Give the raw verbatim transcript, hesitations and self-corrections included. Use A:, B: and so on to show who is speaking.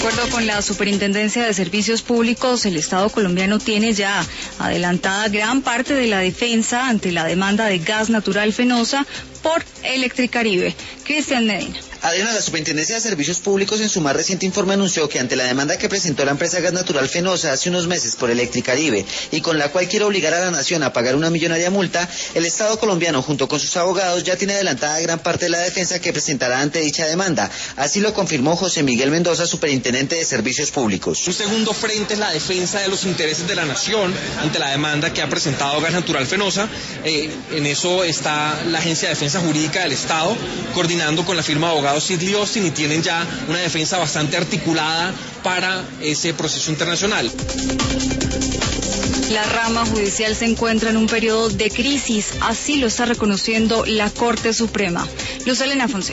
A: acuerdo con la Superintendencia de Servicios Públicos, el Estado colombiano tiene ya adelantada gran parte de la defensa ante la demanda de gas natural Fenosa por Electricaribe. Cristian Medina.
B: Adriana, la Superintendencia de Servicios Públicos en su más reciente informe anunció que ante la demanda que presentó la empresa Gas Natural Fenosa hace unos meses por Electricaribe y con la cual quiere obligar a la nación a pagar una millonaria multa, el Estado colombiano junto con sus abogados ya tiene adelantada gran parte de la defensa que presentará ante dicha demanda. Así lo confirmó José Miguel Mendoza, Superintendente de Servicios Públicos.
C: Un segundo frente es la defensa de los intereses de la nación ante la demanda que ha presentado Gas Natural Fenosa. Eh, en eso está la Agencia de Defensa Jurídica del Estado coordinando con la firma de abogados Sidley Austin y tienen ya una defensa bastante articulada para ese proceso internacional.
A: La rama judicial se encuentra en un periodo de crisis, así lo está reconociendo la Corte Suprema. Luz Elena Fonseca.